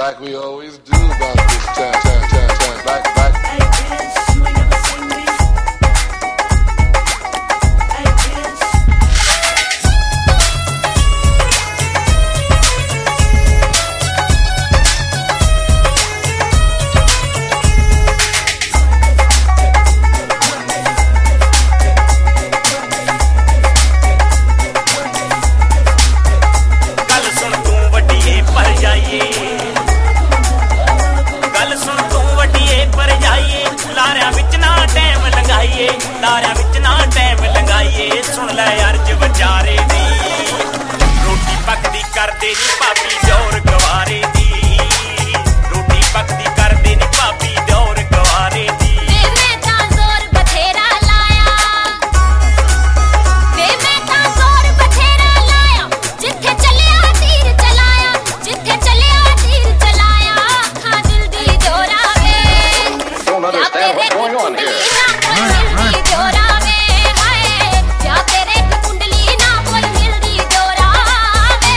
like we always do about this time. Back. Hey bitch, you ain't never seen me. Hey bitch. ਗੱਲ ਸੁਣ ਤੂੰ ਵੱਡੀਏ ਪਰ ਜਾਈਏ ਗੱਲ ਸੁਣ ਤੂੰ ਵੱਡੀਏ ਪਰ ਜਾਈਏ ਲਾਰਿਆਂ ਵਿੱਚ ਨਾ ਟਾਈਮ ਲੰਘਾਈਏ ਲਾਰਿਆਂ ਵਿੱਚ ਨਾ ਟਾਈਮ ਲੰਘਾਈਏ ਸੁਣ ਲੈ ਅਰਜ ਵਿਚਾਰੇ ਦੀ ਰੋਟੀ ਪੱਕਦੀ ਕਰਦੇ ਨੀ ਭਾਬੀ ਦੌਰ ਗਵਾਰੇ ਦੀ ਰੋਟੀ ਪੱਕਦੀ ਕਰਦੇ ਨੀ ਭਾਬੀ ਦੌਰ ਗਵਾਰੇ ਦੀ ਮੈਂ ਤਾਂ ਜ਼ੋਰ ਬਥੇਰਾ ਲਾਇਆ ਵੇ ਮੈਂ ਤਾਂ ਜ਼ੋਰ ਬਥੇਰਾ ਲਾਇਆ ਜਿੱਥੇ ਚੱਲਿਆ ਤੀਰ ਚਲਾਇਆ ਜਿੱਥੇ ਚੱਲਿਆ ਤੀਰ ਚਲਾਇਆ ਅੱਖਾਂ ਦਿਲ ਦੀ ਜੋਰਾ ਵੇ Don't understand what's going on here. ਮਿਲਦੀ ਜੋਰਾ ਵੇ ਹਾਏ ਪਿਆ ਤੇਰੇ ਦੀ ਕੁੰਡਲੀ ਨਾ ਕੋਈ ਮਿਲਦੀ ਜੋਰਾ ਵੇ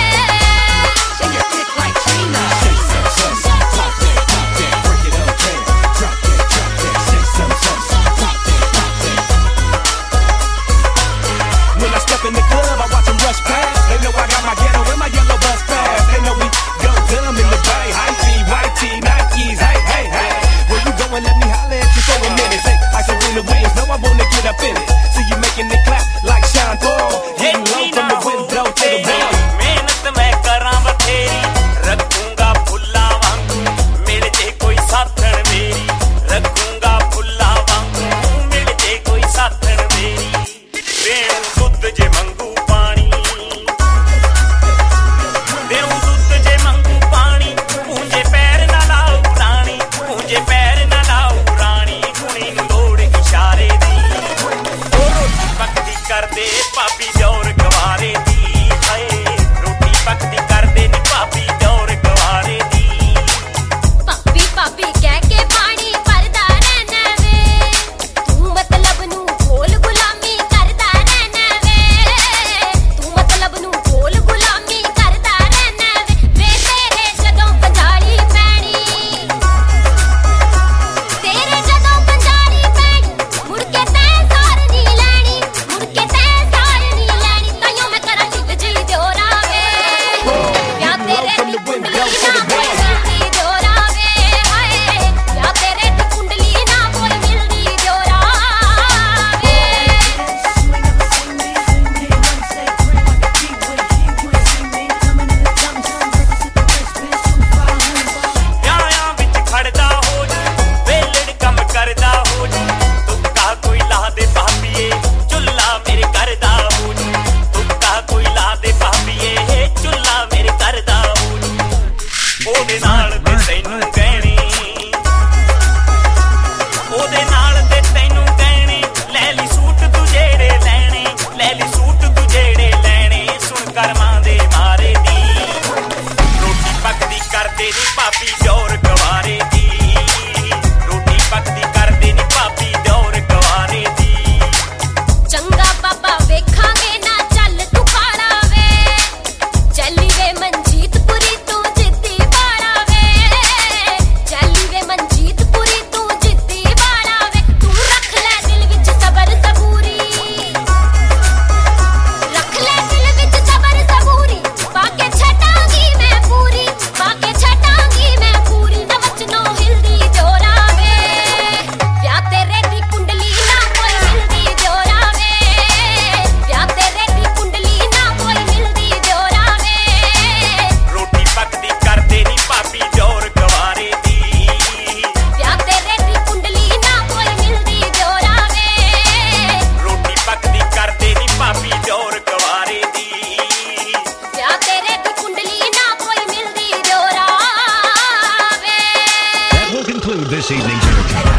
When I step in the club, I watch them rush past. They know I got my ghetto and my yellow bus pass. They know we go dumb in the bay. High T, white tee, Nikes, hey. Where you going? Let me holler at you for a minute. Say, like Serena Williams, know I wanna get up in it. See you making it clap like Sean Paul. Hitting low from the window to the wall. ਮਿਹਨਤ ਮੈਂ ਕਰਾਂ ਬਥੇਰੀ ਰੱਖੂੰਗਾ ਫੁੱਲਾਂ ਵਾਂਗੂ ਮਿਲ ਜੇ ਕੋਈ ਸਾਥਣ ਮੇਰੀ ਰੱਖੂੰਗਾ ਫੁੱਲਾਂ ਵਾਂਗੂ ਮਿਲ ਜੇ ਕੋਈ ਸਾਥਣ ਮੇਰੀ ਦੇਉ ਦੁੱਧ ਜੇ ਮੰਗੂ ਪਾਣੀ ਦੇਉ ਦੁੱਧ ਜੇ ਮੰਗੂ ਪਾਣੀ ਪੂੰਝੇ ਪੈਰ ਨਾ ਲਾਉ ਰਾਣੀ ਪੂੰਝੇ ਪੈਰ ਨਾ ਲਾਉ ਰਾਣੀ ਕੁੜੀ ਨੂੰ ਲੋੜ ਇਸ਼ਾਰੇ ਦੀ ਉਹ ਰੋਟੀ ਪੱਕਦੀ ਕਰਦੇ ਭਾਬੀ ਦੌਰ ਗਵਾਰੇ ਦੀ ਹਾਏ ਰੋਟੀ ਪੱਕਦੀ ਕਰਦੇ ਨੀ ਭਾਬੀ ਦੌਰ ਗਵਾਰੇ ਦੀ ਪਾਪੀ ਕਹਿ ਕੇ ਪਾਣੀ ਭਰਦਾ ਰਹਿਣਾ ਵੇ ਤੂੰ ਮਤਲਬ ਨੂੰ ਖੋਲ ਗੁਲਾਮੀ ਕਰਦਾ ਰਹਿਣਾ ਵੇ ਤੂੰ ਮਤਲਬ ਨੂੰ ਖੋਲ ਗੁਲਾਮੀ ਕਰਦਾ ਰਹਿਣਾ ਵੇ ਤੇਰੇ ਜਦੋਂ ਪੰਜਾਲੀ ਪੈਣੀ ਤੇਰੇ ਜਦੋਂ ਪੰਜਾਲੀ ਪੈਣੀ ਮੁੜ ਕੇ ਤੈਂ ਸਾਰ ਨਹੀਂ ਲੈਣੀ ਮੁੜ ਕੇ ਤੈਂ ਸਾਰ ਨਹੀਂ ਲੈਣੀ ਤਾਈਓ ਮੈਂ ਕਰਾਂ ਢਿੱਡ ਜੀ ਜੋਰਾ ਵੇ ਪਿਆ ਤੇਰੇ ਦੀ ਕੁੰਡਲੀ ਨਾ ਕੋਈ ਮਿਲਦੀ ਜੋਰਾ ਵੇ ਹਾਏ ਪਿਆ ਤੇਰੇ ਦੀ ਕੁੰਡਲੀ ਨਾ ਕੋਈ ਮਿਲਦੀ ਜੋਰਾ ਵੇ ਵਿਆਹਾਂ ਵਿੱਚ ਖੜਦਾ ਹੋ ਜੀ ਵੇਲੜ ਕੰਮ ਕਰਦਾ ਹੋ ਜੀ ਤੁੱਕਾ ਕੋਈ ਲਾ ਦੇ ਭਾਬੀਏ ਚੁੱਲਾ ਮੇਰੇ ਘਰ ਦਾ ਹੋ ਜੀ ਤੁੱਕਾ ਕੋਈ ਲਾ ਦੇ ਭਾਬੀਏ ਚੁੱਲਾ ਮੇਰੇ ਘਰ ਦਾ ਹੋ ਜੀ ਉਹਦੇ ਨਾਲ ਤੇ ਤੈਨੂੰ ਕਹਿਣੀ ਉਹਦੇ ਨਾਲ ਤੇ ਤੈਨੂੰ ਕਹਿਣੀ ਲੈ ਲਈ ਸੂਟ ਤੂੰ ਜਿਹੜੇ ਲੈਣੇ ਲੈ ਲਈ ਸੂਟ ਤੂੰ ਜਿਹੜੇ ਲੈਣੇ ਸੁਣ ਕਰਮਾਂ ਦੇ ਮਾਰੇ ਦੀ ਰੋਟੀ ਪੱਕਦੀ ਕਰਦੇ ਨੀ ਭਾਬੀ ਦੌਰ ਗਵਾਰੇ ਦੀ ਰੋਟੀ ਪੱਕਦੀ ਕਰਦੇ ਨੀ ਭਾਬੀ ਦੌਰ ਗਵਾਰੇ ਦੀ ਚੰਗਾ ਬਾਬਾ ਵੇਖਾਂਗੇ ਨਾ ਚੱਲ ਤੂੰ ਪਾਰਾ ਵੇ ਚੱਲੀ ਵੇ ਮਨਜੀਤਪੁਰੀ ਤੂੰ ਜਿੱਤੀ ਬਾੜਾ ਵੇ ਚੱਲੀ ਵੇ ਮਨਜੀਤਪੁਰੀ ਤੂੰ ਜਿੱਤੀ ਬਾੜਾ ਵੇ ਤੂੰ ਰੱਖ ਲੈ ਦਿਲ ਵਿੱਚ ਸਬਰ ਸਬੂਰੀ ਰੱਖ ਲੈ ਦਿਲ ਵਿੱਚ ਸਬਰ ਸਬੂਰੀ ਪਾ ਕੇ ਛੱਡਾਂਗੀ ਮੈਂ ਪੂਰੀ ਪਾ ਕੇ ਛੱਡਾਂਗੀ ਮੈਂ ਪੂਰੀ ਨਾ ਵਚਨੋਂ ਹਿਲਦੀ ਜੋਰਾ ਵੇ ਵਿਆਹ ਤੇਰੇ ਦੀ ਕੁੰਡਲੀ ਨਾ ਕੋਈ ਮਿਲਦੀ ਜੋਰਾ ਵੇ ਵਿਆਹ ਤੇਰੇ ਦੀ ਕੁੰਡਲੀ ਨਾ ਕੋਈ ਮਿਲਦੀ ਜੋਰਾ ਵੇ ਰੋਟੀ ਪੱਕਦੀ ਕਰਦੇ ਨੀ ਭਾਬੀ ਦੌਰ ਗਵਾਰੇ ਦੀ ਵਿਆਹ ਤੇਰੇ ਦੀ ਕੁੰਡਲੀ ਨਾ ਕੋਈ ਮਿਲਦੀ ਜੋਰਾ ਵੇ ਰੋਟੀ ਪੱਕਦੀ ਕਰਦੇ ਨੀ ਭਾਬੀ ਦੌਰ ਗਵਾਰੇ ਦੀ ਵਿਆਹ ਤੇਰੇ ਦੀ ਕੁੰਡਲੀ ਨਾ ਕੋਈ ਮਿਲਦੀ ਜੋਰਾ ਵੇ That will conclude this evening's entertainment.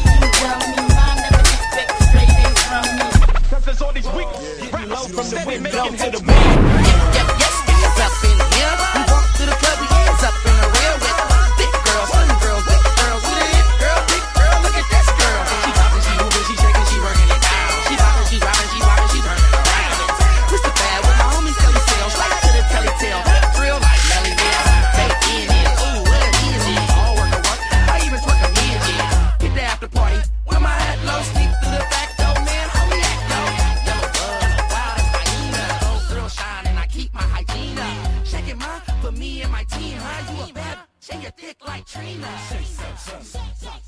From the window Welcome to the man. Yes, it's up in here. We walk to the club, we hands up in the rear with thick girls, slim girls, big girls. With a hip girl, big girl, look at this girl. She poppin', she moving, she shaking, she working it down. She poppin', she rockin', she rockin', she turning around. Mr. Bad with my homies telly sales, right to the telly tail. Drill like Nelly Nail, take in it. Ooh, what it is it? All work and work, I even twerk a mid it. Hit the after party, with my hat low, sneak through the back door, man, holy act yo. Yellow buzz, wild as hyena, old grill shine and I keep my hygiene up. Shaking my, for me and my team, huh? You a bad, shake your dick like Trina.